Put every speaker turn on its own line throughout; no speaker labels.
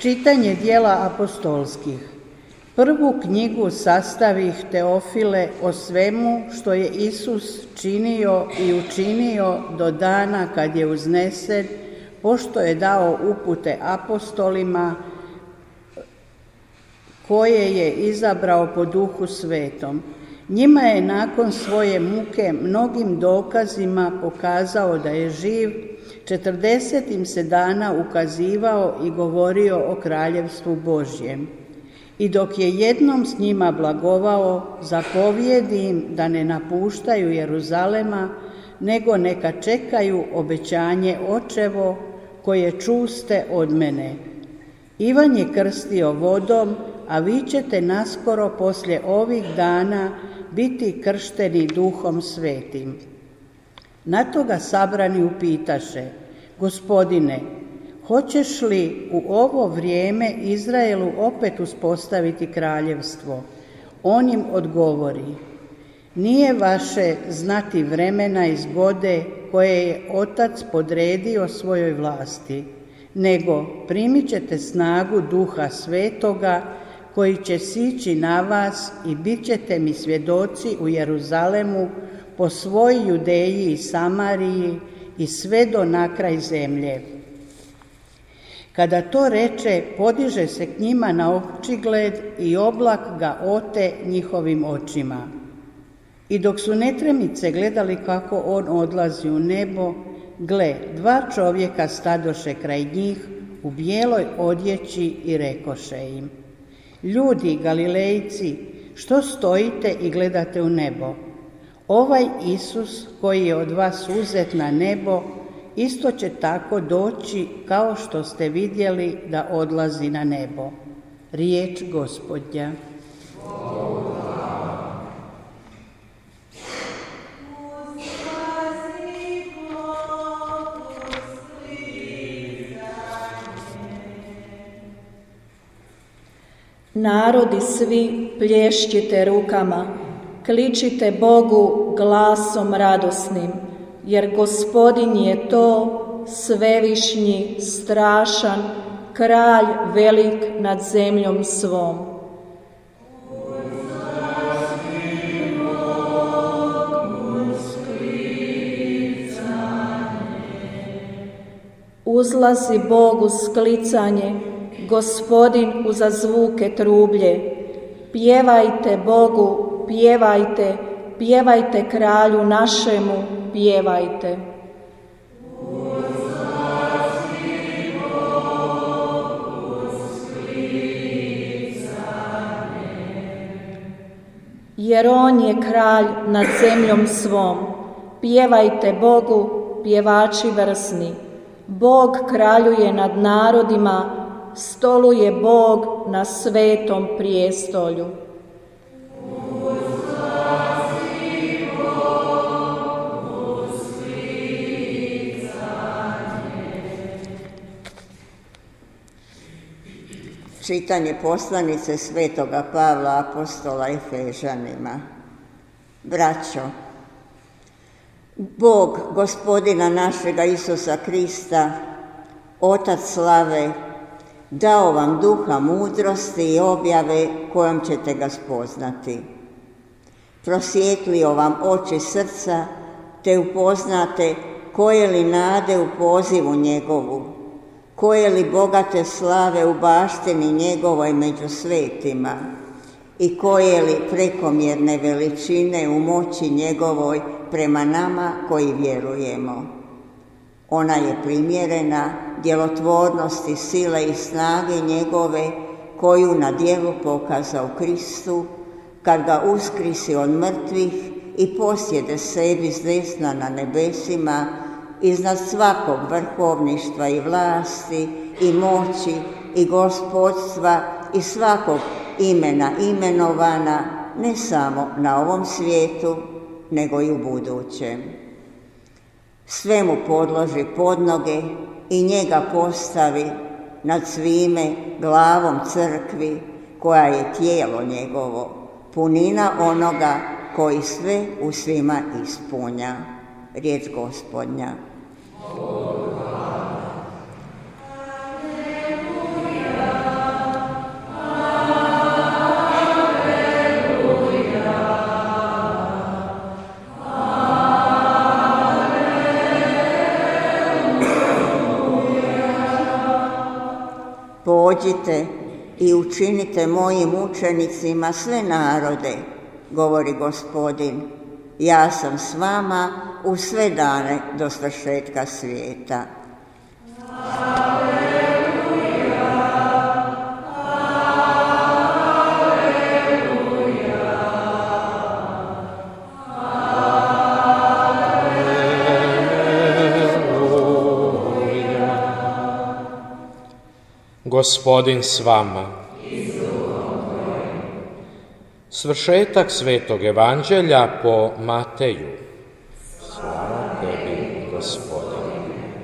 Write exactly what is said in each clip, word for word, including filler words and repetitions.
Čitanje dijela apostolskih. Prvu knjigu sastavih Teofile o svemu što je Isus činio i učinio do dana kad je uznesen, pošto je dao upute apostolima koje je izabrao po Duhu Svetom. Njima je nakon svoje muke mnogim dokazima pokazao da je živ, četrdeset im se dana ukazivao i govorio o kraljevstvu Božjem. I dok je jednom s njima blagovao, zapovijedi im da ne napuštaju Jeruzalema, nego neka čekaju obećanje Očevo koje čuste od mene. Ivan je krstio vodom, a vi ćete naskoro poslije ovih dana biti kršteni Duhom Svetim. Na to ga sabrani upitaše: Gospodine, hoćeš li u ovo vrijeme Izraelu opet uspostaviti kraljevstvo? On im odgovori: Nije vaše znati vremena i zgode koje je Otac podredio svojoj vlasti, nego primit ćete snagu Duha Svetoga koji će sići na vas i bit ćete mi svjedoci u Jeruzalemu, po svoj Judeji i Samariji i sve do nakraj zemlje. Kada to reče, podiže se k njima na očigled i oblak ga ote njihovim očima. I dok su netremice gledali kako on odlazi u nebo, gle, dva čovjeka stadoše kraj njih u bijeloj odjeći i rekoše im: Ljudi Galilejci, što stojite i gledate u nebo? Ovaj Isus koji je od vas uzet na nebo, isto će tako doći kao što ste vidjeli da odlazi na nebo. Riječ Gospodnja.
Narodi svi, plješćite rukama, kličite Bogu glasom radosnim, jer Gospodin je to, svevišnji, strašan, kralj velik nad zemljom svom. Uzlazi Bog uz sklicanje, Gospodin uza zvuke trublje. Pjevajte Bogu, pjevajte, pjevajte kralju našemu, pjevajte. Jer on je kralj nad zemljom svom. Pjevajte Bogu, pjevači vrsni. Bog kraljuje nad narodima, stoluje Bog na svetom prijestolju.
Čitanje poslanice svetoga Pavla apostola Efežanima. Braćo, Bog Gospodina našega Isusa Krista, Otac slave, dao vam duha mudrosti i objave kojom ćete ga spoznati. Prosvijetlio vam oči srca, te upoznate koje li nade u pozivu njegovu, koje li bogate slave u baštini njegovoj među svetima i koje li prekomjerne veličine u moći njegovoj prema nama koji vjerujemo. Ona je primjerena djelotvornosti sile i snage njegove koju na djelu pokazao Kristu, kad ga uskrisi od mrtvih i posjede sebi s desna na nebesima, iznad svakog vrhovništva i vlasti i moći i gospodstva i svakog imena imenovana, ne samo na ovom svijetu, nego i u budućem. Sve mu podloži pod noge i njega postavi nad svime glavom crkvi, koja je tijelo njegovo, punina onoga koji sve u svima ispunja. Riječ Gospodnja.
Alleluja.
pođite i učinite mojim učenicima sve narode, govori Gospodin. Ja sam s vama u sve dane do svršetka svijeta.
Gospodin s vama. Svršetak Svetog Evanđelja po Mateju. Slava tebi, Gospodine.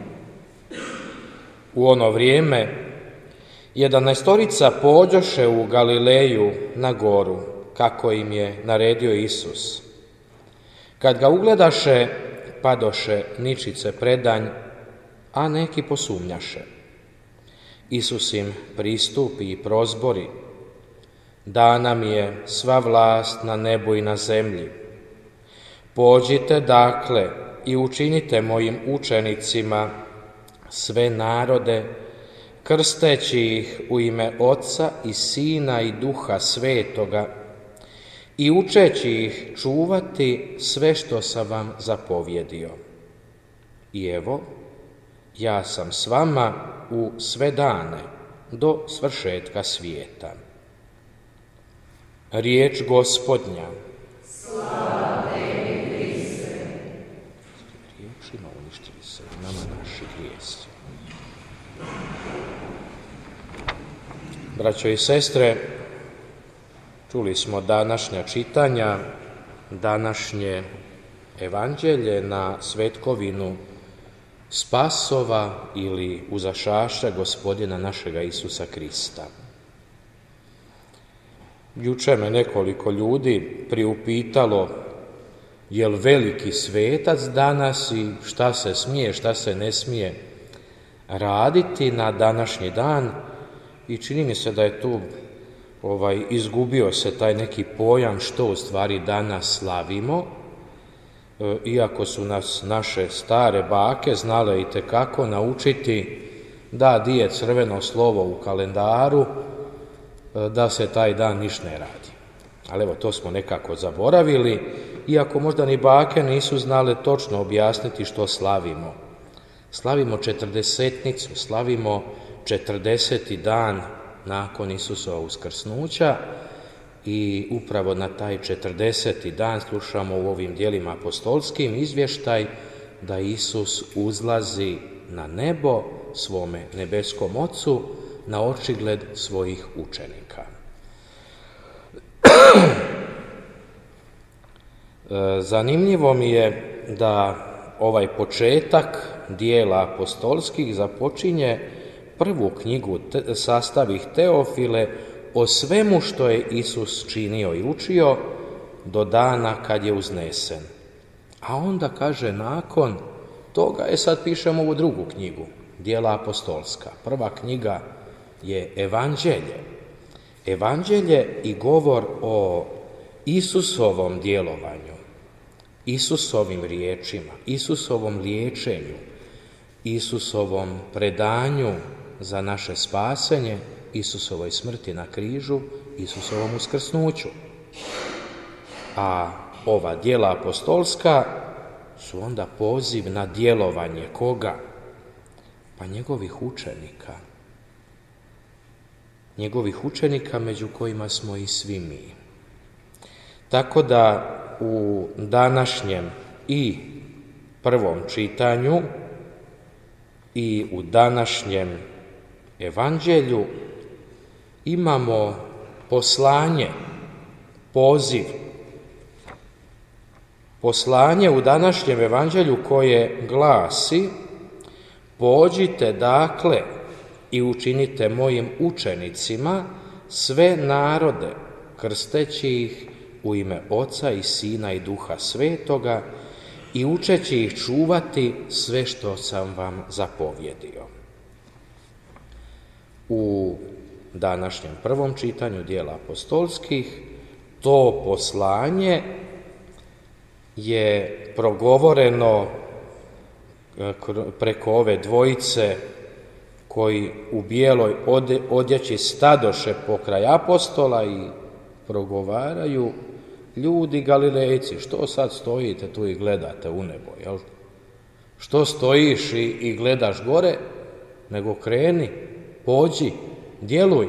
U ono vrijeme jedanaestorica pođoše u Galileju na goru, kako im je naredio Isus. Kad ga ugledaše, padoše ničice predanj, a neki posumnjaše. Isus im pristupi i prozbori: dana mi je sva vlast na nebu i na zemlji. Pođite dakle i učinite mojim učenicima sve narode, krsteći ih u ime Oca i Sina i Duha Svetoga i učeći ih čuvati sve što sam vam zapovjedio. I evo, ja sam s vama u sve dane do svršetka svijeta. Riječ Gospodnja.
Slava tebi, Kriste.
Riječima uništili se nama naši grijesi. Braćo i sestre, čuli smo današnja čitanja, današnje evanđelje na svetkovinu Spasova ili uzašašća Gospodina našega Isusa Krista. Juče me nekoliko ljudi priupitalo je li veliki svetac danas i šta se smije, šta se ne smije raditi na današnji dan, i čini mi se da je tu ovaj, izgubio se taj neki pojam što u stvari danas slavimo, e, iako su nas naše stare bake znale itekako naučiti da di je crveno slovo u kalendaru, da se taj dan niš ne radi. Ali evo, to smo nekako zaboravili, iako možda ni bake nisu znale točno objasniti što slavimo. Slavimo četrdesetnicu, slavimo četrdeseti dan nakon Isusova uskrsnuća i upravo na taj četrdeseti dan slušamo u ovim djelima apostolskim izvještaj da Isus uzlazi na nebo svome nebeskom Ocu na očigled svojih učenika. Zanimljivo mi je da ovaj početak dijela apostolskih započinje prvu knjigu Sastavih Teofile o svemu što je Isus činio i učio do dana kad je uznesen. A onda kaže nakon toga, je sad pišemo ovu drugu knjigu, dijela apostolska. Prva knjiga je Evanđelje. Evanđelje i govor o Isusovom djelovanju, Isusovim riječima, Isusovom liječenju, Isusovom predanju za naše spasenje, Isusovoj smrti na križu, Isusovom uskrsnuću. A ova djela apostolska su onda poziv na djelovanje koga? Pa njegovih učenika. Njegovih učenika među kojima smo i svi mi. Tako da u današnjem i prvom čitanju i u današnjem evanđelju imamo poslanje, poziv. Poslanje u današnjem evanđelju koje glasi: pođite dakle i učinite mojim učenicima sve narode, krsteći ih u ime Oca i Sina i Duha Svetoga i učeći ih čuvati sve što sam vam zapovjedio. U današnjem prvom čitanju dijela apostolskih to poslanje je progovoreno preko ove dvojice koji u bijeloj odjeći stadoše pokraj apostola i progovaraju: ljudi Galilejci, što sad stojite tu i gledate u nebo, jel? Što stojiš i, i gledaš gore, nego kreni, pođi, djeluj.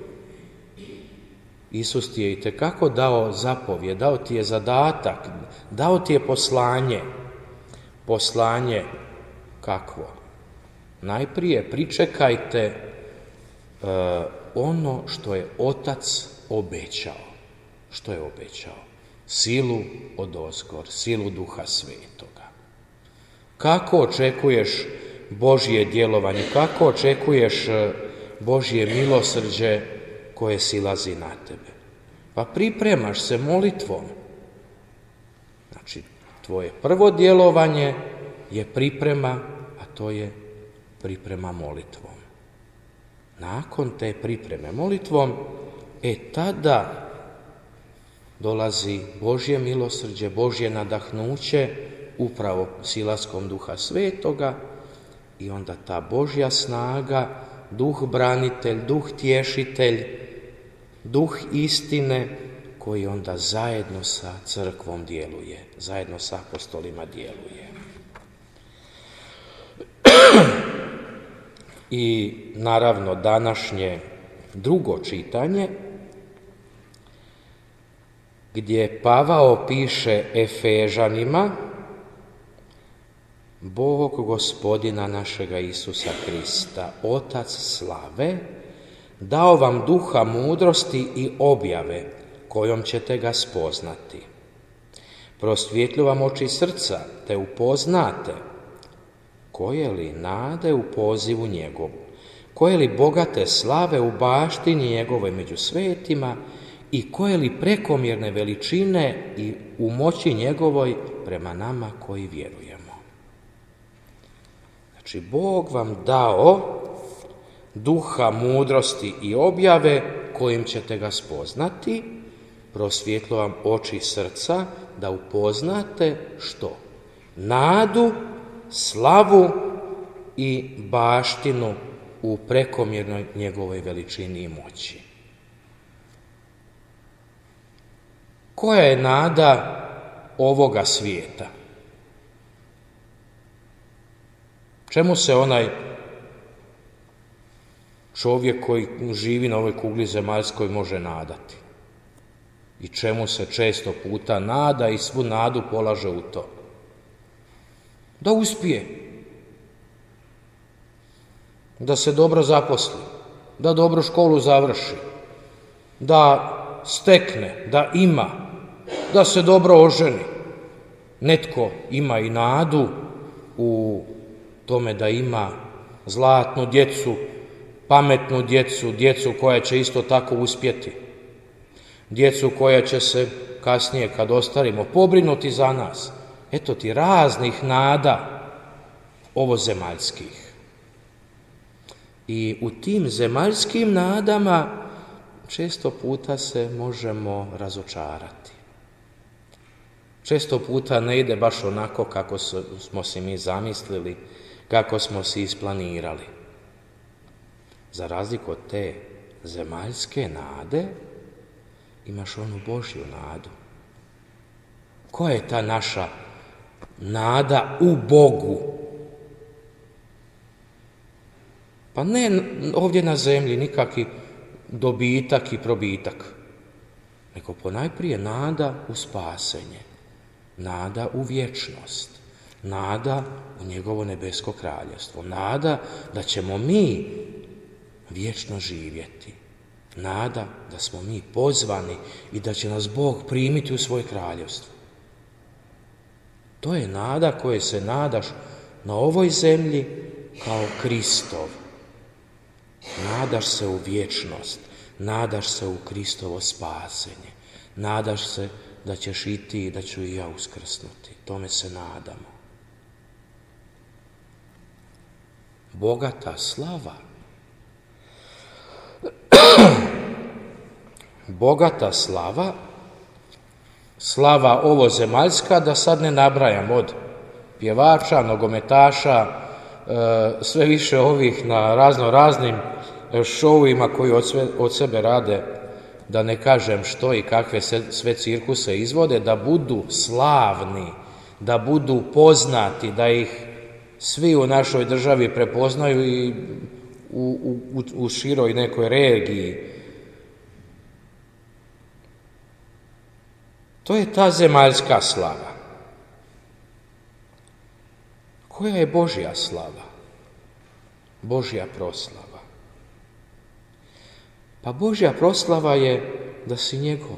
Isus ti je itekako dao zapovjed, dao ti je zadatak, dao ti je poslanje. Poslanje kakvo? Najprije pričekajte uh, ono što je Otac obećao. Što je obećao? Silu odozgor, silu Duha Svetoga. Kako očekuješ Božje djelovanje, kako očekuješ Božje milosrđe koje silazi na tebe? Pa pripremaš se molitvom. Znači, tvoje prvo djelovanje je priprema, a to je priprema molitvom. Nakon te pripreme molitvom, e tada dolazi Božje milosrđe, Božje nadahnuće, upravo silaskom Duha Svetoga, i onda ta Božja snaga, Duh branitelj, Duh tješitelj, Duh istine, koji onda zajedno sa crkvom djeluje, zajedno sa apostolima djeluje. I naravno današnje drugo čitanje, gdje Pavao piše Efežanima: Bog Gospodina našega Isusa Krista, Otac slave, dao vam duha mudrosti i objave, kojom ćete ga spoznati. Prosvjetlju vam oči srca, te upoznate koje li nade u pozivu njegovu, koje li bogate slave u baštini njegove među svetima i koje li prekomjerne veličine i u moći njegovoj prema nama koji vjerujemo. Znači, Bog vam dao duha mudrosti i objave kojim ćete ga spoznati, prosvjetlo vam oči srca da upoznate što? Nadu, slavu i baštinu u prekomjernoj njegovoj veličini i moći. Koja je nada ovoga svijeta? Čemu se onaj čovjek koji živi na ovoj kugli zemaljskoj može nadati? I čemu se često puta nada i svu nadu polaže u to? Da uspije, da se dobro zaposli, da dobru školu završi, da stekne, da ima, da se dobro oženi. Netko ima i nadu u tome da ima zlatnu djecu, pametnu djecu, djecu koja će isto tako uspjeti, djecu koja će se kasnije, kad ostarimo, pobrinuti za nas. Eto ti raznih nada ovozemaljskih. I u tim zemaljskim nadama često puta se možemo razočarati. Često puta ne ide baš onako kako smo si mi zamislili, kako smo si isplanirali. Za razliku od te zemaljske nade, imaš onu Božju nadu. Koja je ta naša nada u Bogu? Pa ne ovdje na zemlji nikakvi dobitak i probitak, nego ponajprije nada u spasenje, nada u vječnost, nada u njegovo nebesko kraljevstvo, nada da ćemo mi vječno živjeti, nada da smo mi pozvani i da će nas Bog primiti u svoje kraljevstvo. To je nada koje se nadaš na ovoj zemlji kao Kristov. Nadaš se u vječnost, nadaš se u Kristovo spasenje, nadaš se da ćeš i ti i da ću i ja uskrsnuti. Tome se nadamo. Bogata slava. Bogata slava, slava ovozemaljska, da sad ne nabrajam, od pjevača, nogometaša, sve više ovih na razno raznim šovima koji od, sve, od sebe rade, da ne kažem što i kakve sve cirkuse izvode, da budu slavni, da budu poznati, da ih svi u našoj državi prepoznaju i u, u, u široj nekoj regiji. To je ta zemaljska slava. Koja je Božja slava? Božja proslava. Pa Božja proslava je da si njegov.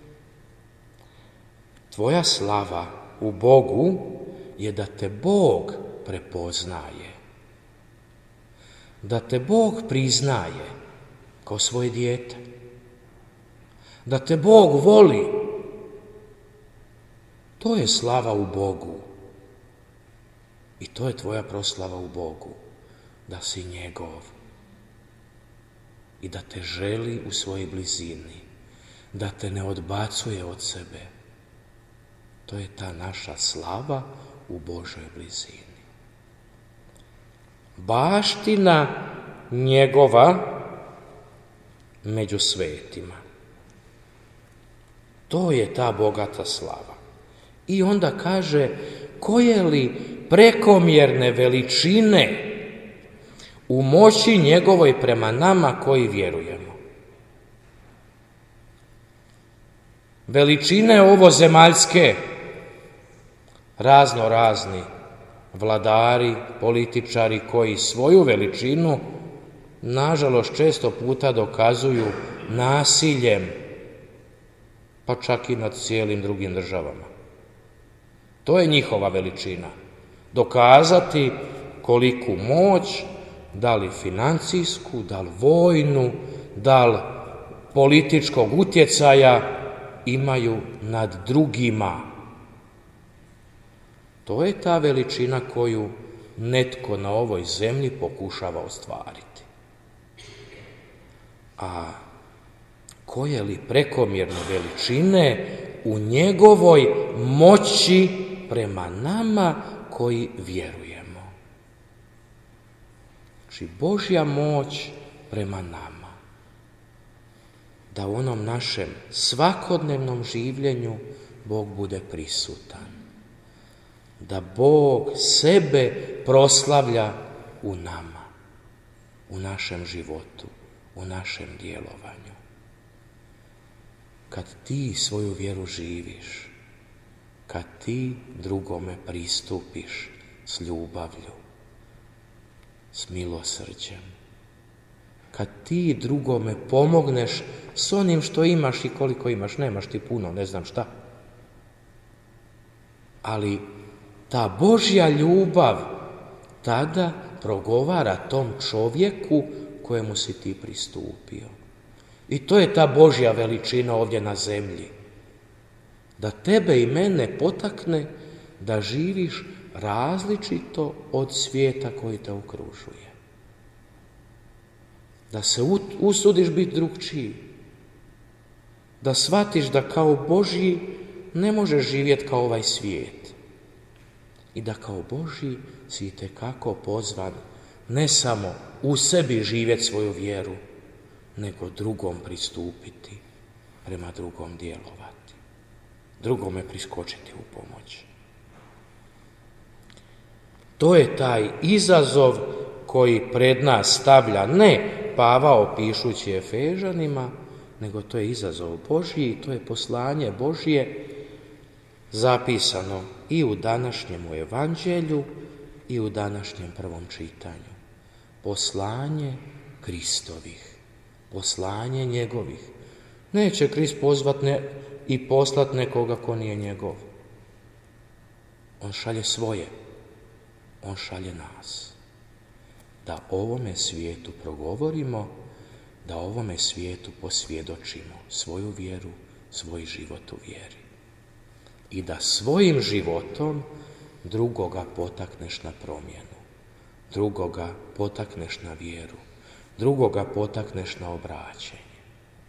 Tvoja slava u Bogu je da te Bog prepoznaje. Da te Bog priznaje kao svoje dijete. Da te Bog voli. To je slava u Bogu. I to je tvoja proslava u Bogu. Da si njegov. I da te želi u svojoj blizini. Da te ne odbacuje od sebe. To je ta naša slava u Božoj blizini. Baština njegova među svetima. To je ta bogata slava. I onda kaže, koje li prekomjerne veličine u moći njegovoj prema nama koji vjerujemo. Veličine ovozemaljske, razno razni vladari, političari koji svoju veličinu, nažalost, često puta dokazuju nasiljem, pa čak i nad cijelim drugim državama. To je njihova veličina. Dokazati koliku moć, da li financijsku, da li vojnu, da li političkog utjecaja imaju nad drugima. To je ta veličina koju netko na ovoj zemlji pokušava ostvariti. A koje li prekomjerne veličine u njegovoj moći prema nama koji vjerujemo. Znači, Božja moć prema nama. Da u onom našem svakodnevnom življenju Bog bude prisutan. Da Bog sebe proslavlja u nama, u našem životu, u našem djelovanju. Kad ti svoju vjeru živiš, kad ti drugome pristupiš s ljubavlju, s milosrđem, kad ti drugome pomogneš s onim što imaš i koliko imaš, nemaš ti puno, ne znam šta, ali ta Božja ljubav tada progovara tom čovjeku kojemu si ti pristupio. I to je ta Božja veličina ovdje na zemlji. Da tebe i mene potakne da živiš različito od svijeta koji te okružuje. Da se usudiš biti drugčiji. Da shvatiš da kao Božji ne možeš živjeti kao ovaj svijet. I da kao Božji si itekako pozvan ne samo u sebi živjeti svoju vjeru, nego drugom pristupiti, prema drugom djelovati, drugome priskočiti u pomoć. To je taj izazov koji pred nas stavlja ne Pavao pišući Efežanima, nego to je izazov Božji, to je poslanje Božje zapisano i u današnjem evanđelju i u današnjem prvom čitanju. Poslanje Kristovih, poslanje njegovih. Neće Krist pozvat ne, i poslat nekoga ko nije njegov. On šalje svoje, on šalje nas. Da ovome svijetu progovorimo, da ovome svijetu posvjedočimo svoju vjeru, svoj život u vjeri. I da svojim životom drugoga potakneš na promjenu, drugoga potakneš na vjeru, drugoga potakneš na obraćenje,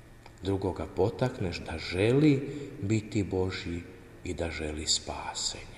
drugoga potakneš da želi biti Božji i da želi spasenje.